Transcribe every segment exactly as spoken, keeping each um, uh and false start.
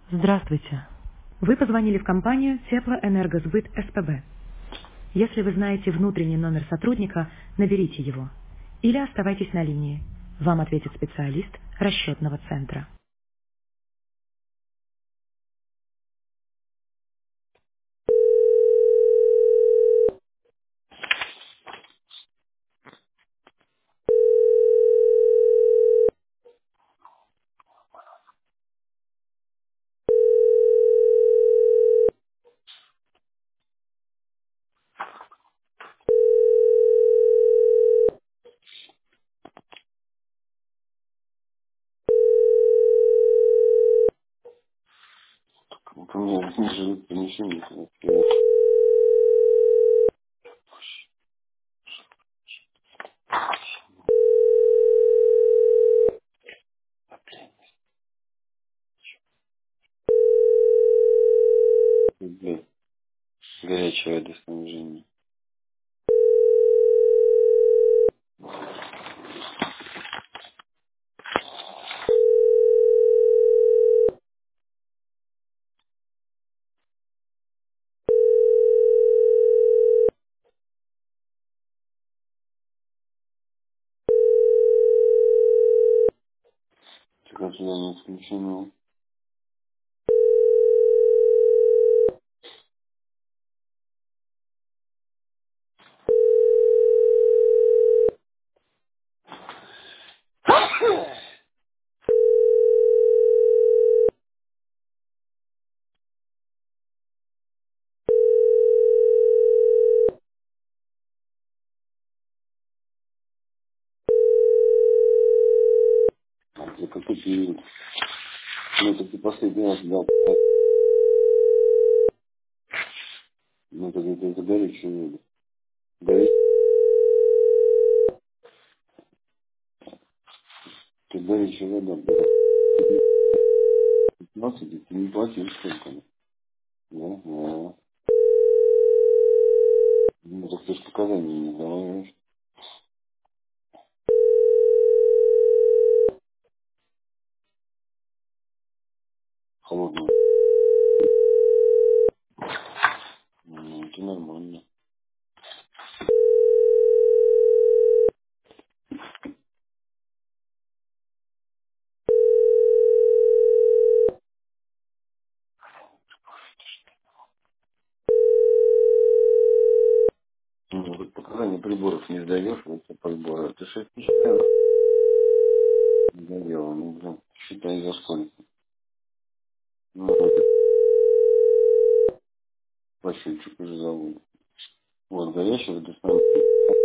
Здравствуйте. Вы позвонили в компанию Теплоэнергосбыт СПБ. Если вы знаете внутренний номер сотрудника, наберите его. Или оставайтесь на линии. Вам ответит специалист расчетного центра. Вот у меня не живет помещение. Я, блядь, горячая вода снабжения. Как сюда не исключено. А ты какой период? Ну, это ты последний раз дал. Ну, это, это, это горячая вода. Горячая, это горячая вода, блядь. пятнадцать, ты не платишь сколько. Да, да. Ну, так ты же показания не даваешь. Холодную. Ну, это нормально. Ну, вот показания приборов не сдаешь, вот эти приборы. Это шесть тысяч евро. Не доделал, ну, блин, считай за сколько. Ну, вот это Васильчик уже зовут. Вот, горячий водоснабжение.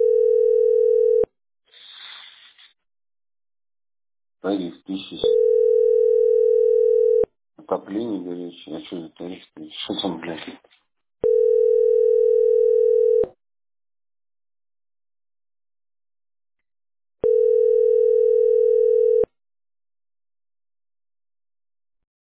Тариф тысяча. Отопление горячее. А что за тариф? Что там, блядь?